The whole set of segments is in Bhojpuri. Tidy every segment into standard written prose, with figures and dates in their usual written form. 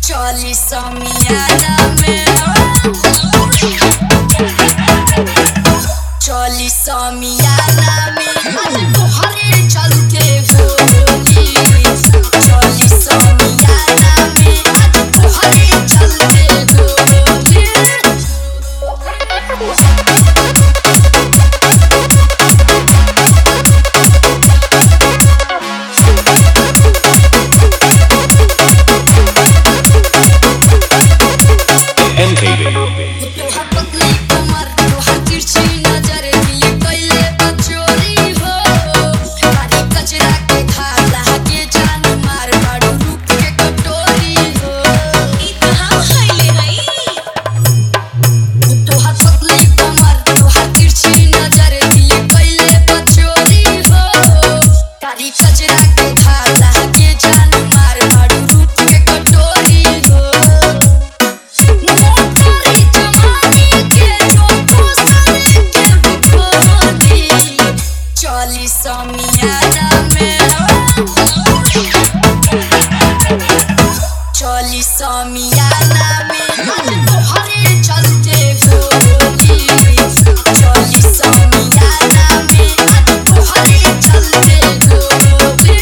चली समियाना में चली समियाना में आज तोहरे चलते होली चली समियाना में आज तोहरे चलते होली चली समियाना में चली समियाना में आज तोहरे चलते होली चली समियाना में आज तोहरे चलते होली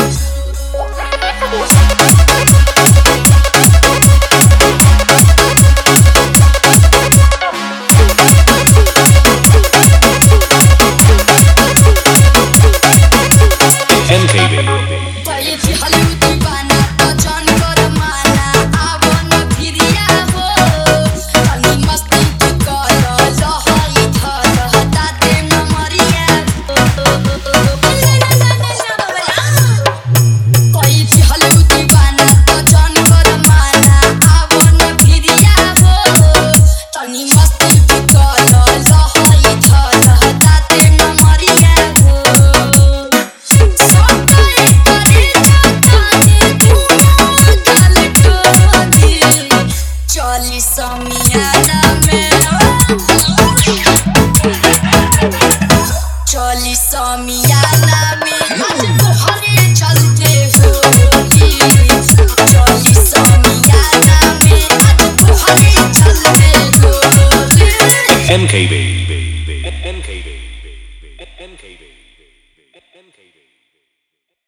चली समियाना में चली समियाना में आज तोहरे चलते होली चली समियाना में आज तोहरे चलते होली MKB